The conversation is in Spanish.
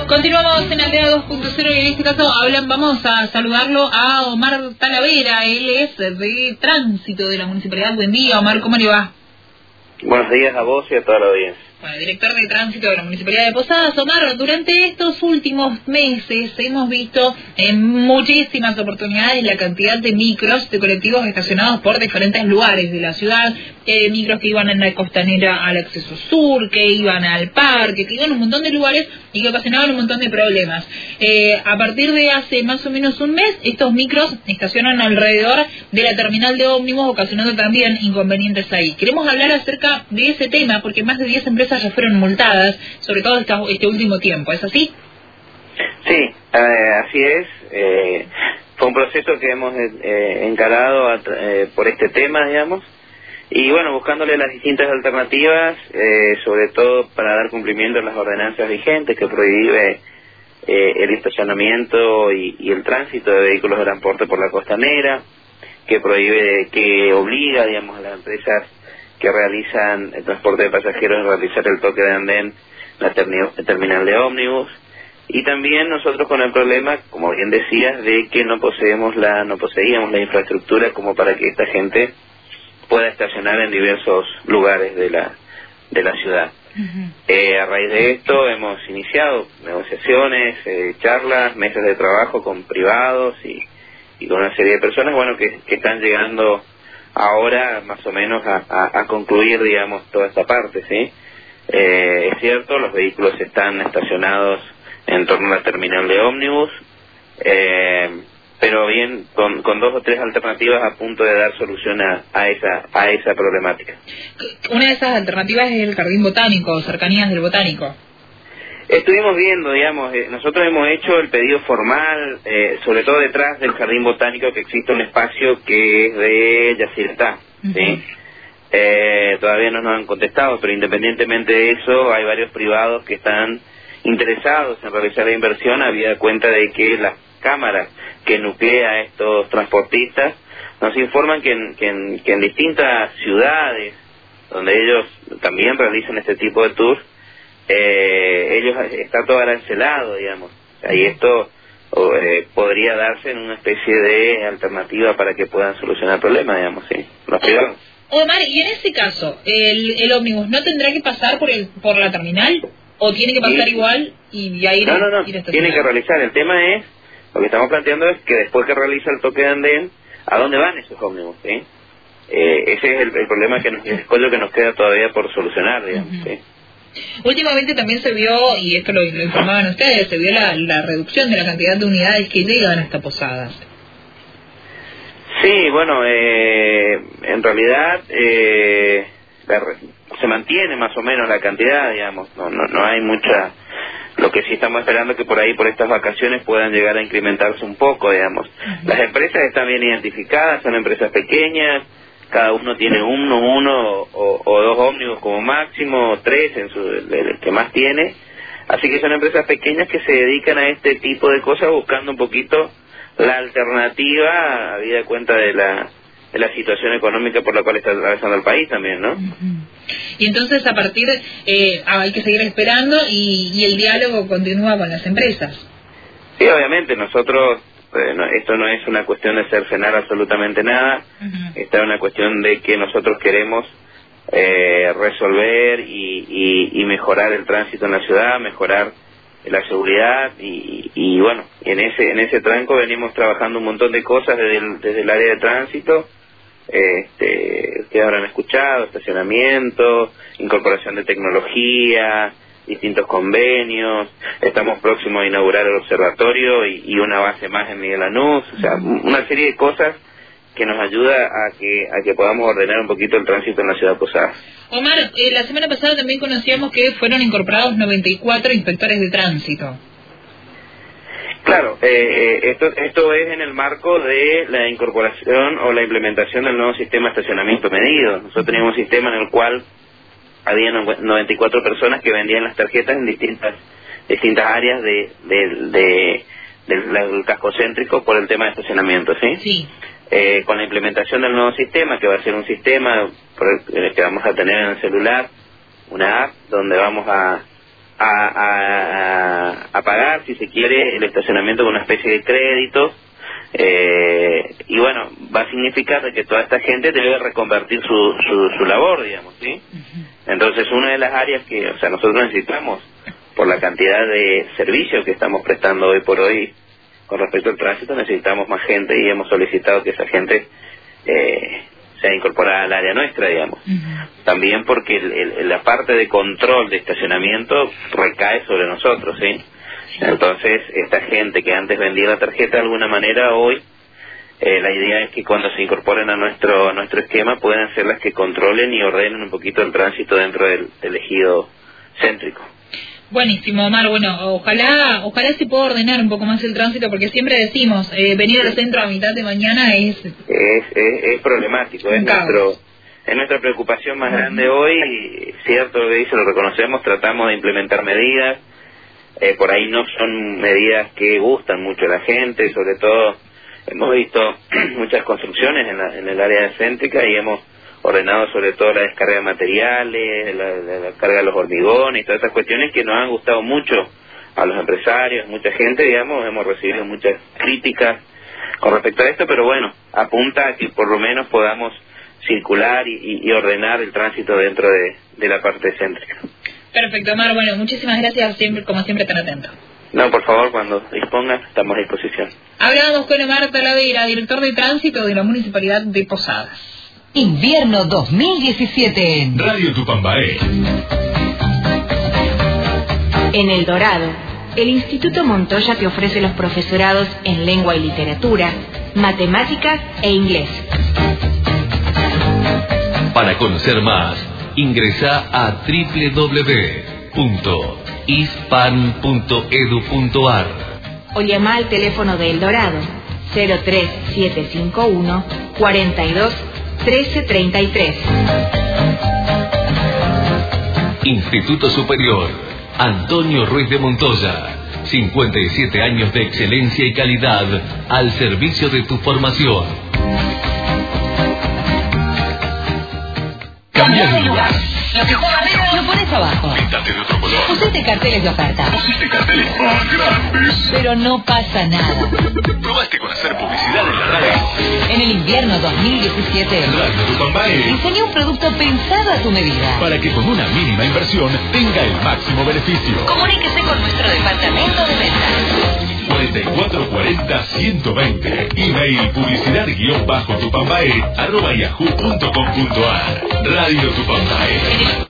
Continuamos en Aldea 2.0 y en este caso vamos a saludarlo a Omar Talavera. Él es de Tránsito de la Municipalidad. Buen día, Omar, ¿cómo le va? Buenos días a vos y a toda la audiencia. Bueno, director de Tránsito de la Municipalidad de Posadas. Omar, durante estos últimos meses hemos visto en muchísimas oportunidades la cantidad de micros, de colectivos estacionados por diferentes lugares de la ciudad, micros que iban en la costanera al acceso sur, que iban al parque, que iban a un montón de lugares y que ocasionaban un montón de problemas. A partir de hace más o menos un mes, estos micros estacionan alrededor de la terminal de ómnibus, ocasionando también inconvenientes ahí. Queremos hablar acerca de ese tema porque más de 10 empresas ya fueron multadas, sobre todo este último tiempo, ¿es así? Sí, así es. Fue un proceso que hemos encarado por este tema, digamos, y bueno, buscándole las distintas alternativas, sobre todo para dar cumplimiento a las ordenanzas vigentes que prohíbe el estacionamiento y el tránsito de vehículos de transporte por la costanera, que prohíbe, que obliga, digamos, a las empresas que realizan el transporte de pasajeros a realizar el toque de andén en la terminal de ómnibus, y también nosotros con el problema, como bien decías, de que no poseíamos la infraestructura como para que esta gente pueda estacionar en diversos lugares de la ciudad. A raíz de esto hemos iniciado negociaciones, charlas, mesas de trabajo con privados y con una serie de personas, bueno, que están llegando ahora más o menos a concluir, digamos, toda esta parte, ¿sí? Es cierto, los vehículos están estacionados en torno a la terminal de ómnibus, pero bien, con dos o tres alternativas a punto de dar solución a esa problemática. Una de esas alternativas es el Jardín Botánico, cercanías del Botánico. Estuvimos viendo, digamos, nosotros hemos hecho el pedido formal, sobre todo detrás del Jardín Botánico, que existe un espacio que es de Yacyretá, ¿sí? Todavía no nos han contestado, pero independientemente de eso, hay varios privados que están interesados en realizar la inversión, habida cuenta de que las cámaras que nuclea a estos transportistas nos informan que en distintas ciudades donde ellos también realizan este tipo de tours, ellos está todo arancelado, digamos, y esto podría darse en una especie de alternativa para que puedan solucionar el problema, digamos, sí, los privados. Omar, y en ese caso, ¿el ómnibus no tendrá que pasar por la terminal? ¿O tiene que pasar igual y ahí No, tiene que realizar. El tema es, lo que estamos planteando es que después que realiza el toque de andén, ¿a dónde van esos ómnibus? ¿Sí? Ese es el problema, el escollo que nos queda todavía por solucionar, digamos, ¿sí? Últimamente también se vio, y esto lo informaban ustedes, se vio la reducción de la cantidad de unidades que llegan hasta Posadas. Sí, bueno, en realidad se mantiene más o menos la cantidad, digamos, no hay mucha. Lo que sí estamos esperando es que por ahí, por estas vacaciones, puedan llegar a incrementarse un poco, digamos. Las empresas están bien identificadas, son empresas pequeñas, cada uno tiene uno o dos ómnibus como máximo, tres el que más tiene, así que son empresas pequeñas que se dedican a este tipo de cosas buscando un poquito la alternativa, habida cuenta de la situación económica por la cual está atravesando el país también, ¿no? Y entonces a partir, hay que seguir esperando y el diálogo continúa con las empresas. Sí, obviamente, nosotros, esto no es una cuestión de cercenar absolutamente nada, esta es una cuestión de que nosotros queremos resolver y mejorar el tránsito en la ciudad, mejorar la seguridad y bueno, en ese tranco venimos trabajando un montón de cosas desde el área de tránsito. Ustedes habrán escuchado, estacionamiento, incorporación de tecnología, distintos convenios, estamos próximos a inaugurar el observatorio y una base más en Miguel Lanús, o sea, una serie de cosas que nos ayuda a que podamos ordenar un poquito el tránsito en la ciudad de Posadas. Omar, la semana pasada también conocíamos que fueron incorporados 94 inspectores de tránsito. Claro, esto es en el marco de la incorporación o la implementación del nuevo sistema de estacionamiento medido. Nosotros teníamos un sistema en el cual había 94 personas que vendían las tarjetas en distintas áreas del casco céntrico por el tema de estacionamiento, ¿sí? Sí. Con la implementación del nuevo sistema, que va a ser un sistema que vamos a tener en el celular, una app donde vamos a a pagar, si se quiere, el estacionamiento con una especie de crédito. Y bueno, va a significar de que toda esta gente debe reconvertir su labor, digamos, ¿sí? Entonces, una de las áreas que, o sea, nosotros necesitamos, por la cantidad de servicios que estamos prestando hoy por hoy con respecto al tránsito, necesitamos más gente y hemos solicitado que esa gente sea incorporada al área nuestra, digamos. También porque la parte de control de estacionamiento recae sobre nosotros, ¿sí? Entonces, esta gente que antes vendía la tarjeta de alguna manera, hoy la idea es que cuando se incorporen a nuestro esquema puedan ser las que controlen y ordenen un poquito el tránsito dentro del ejido céntrico. Buenísimo, Omar. Bueno, ojalá se pueda ordenar un poco más el tránsito, porque siempre decimos, venir al centro a mitad de mañana es problemático, es nuestra preocupación más grande hoy. Cierto lo que dice, lo reconocemos, tratamos de implementar medidas, por ahí no son medidas que gustan mucho a la gente, sobre todo hemos visto muchas construcciones en el área céntrica y hemos ordenado sobre todo la descarga de materiales, la carga de los hormigones y todas estas cuestiones que nos han gustado mucho a los empresarios, mucha gente, digamos, hemos recibido muchas críticas con respecto a esto, pero bueno, apunta a que por lo menos podamos circular y ordenar el tránsito dentro de la parte céntrica. Perfecto, Omar. Bueno, muchísimas gracias, como siempre tan atento. No, por favor, cuando dispongan, estamos a disposición. Hablábamos con Omar Talavera, director de tránsito de la Municipalidad de Posadas. Invierno 2017 en Radio Tupambaé. En El Dorado, el Instituto Montoya te ofrece los profesorados en lengua y literatura, matemáticas e inglés. Para conocer más, ingresa a www.ispan.edu.ar o llama al teléfono de El Dorado 03751 42 1333. Instituto Superior Antonio Ruiz de Montoya, 57 años de excelencia y calidad al servicio de tu formación. Cambia de lugar. Lo que está arriba lo pones abajo. Píntate de otro color. Pusiste carteles de oferta. Pusiste carteles más grandes. Pero no pasa nada. Probaste con hacer publicidad en la radio. En el invierno 2017, Radio Tupambaé diseñó un producto pensado a tu medida. para que con una mínima inversión tenga el máximo beneficio. Comuníquese con nuestro departamento de ventas. 4440-120. Email publicidad-tupambae@yahoo.com.ar. Radio Tupambae.